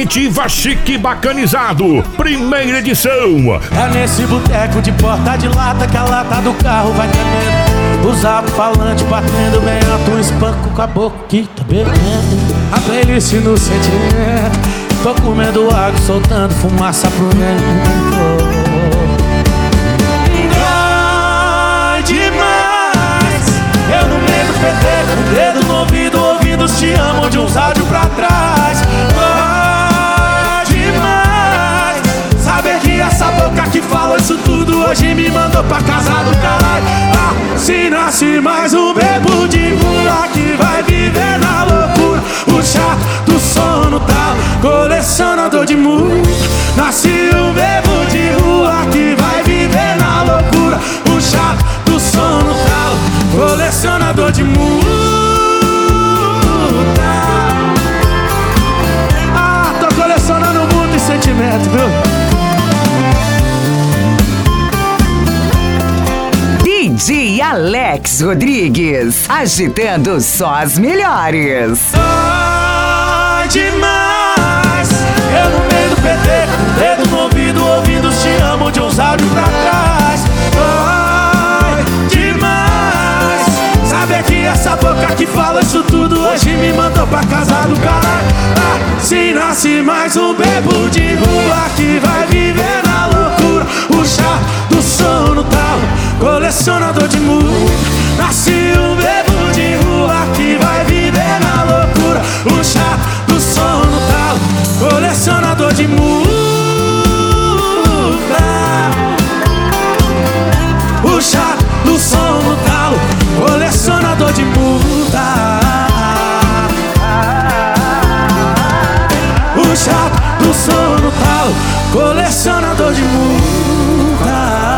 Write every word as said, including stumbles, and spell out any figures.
Primitiva Chique Bacanizado, primeira edição. É nesse boteco de porta de lata que a lata do carro vai tremendo. Os alto-falantes batendo bem alto, um espanco com a boca que tá bebendo. A playlist no sentimento, tô comendo água, soltando fumaça pro vento. Dói demais, eu no meio do P T, com o dedo no ouvido, ouvindo os te amo de uns áudios pra trás. Dói demais, saber que essa boca que falou isso tudo hoje me mandou pra casa do caralho. Ah, se nasce mais um bebo de rua que vai viver na loucura, o chá do sono tal, colecionador de muro. Nasce um bebo de rua que vai viver na loucura, o chá do sono tal, colecionador de muro. Ah, tô colecionando muito e sentimento, viu? D J Alex Rodrigues, agitando só as melhores. Ai, demais, eu no meio do P T, com o dedo no ouvido, ouvindo os te amo de uns áudios pra trás. Ai, demais, saber que essa boca que fala isso tudo hoje me mandou pra casa do caralho. Ah, se nasce mais um bebo de rua que vai viver na loucura, o chá do sono tal, colecionador de muro. Nasce um bebo de rua que vai viver na loucura, o chá do sono tal, colecionador de muda. O chá do sono tal, colecionador de muda. O chá do sono tal, colecionador de muda.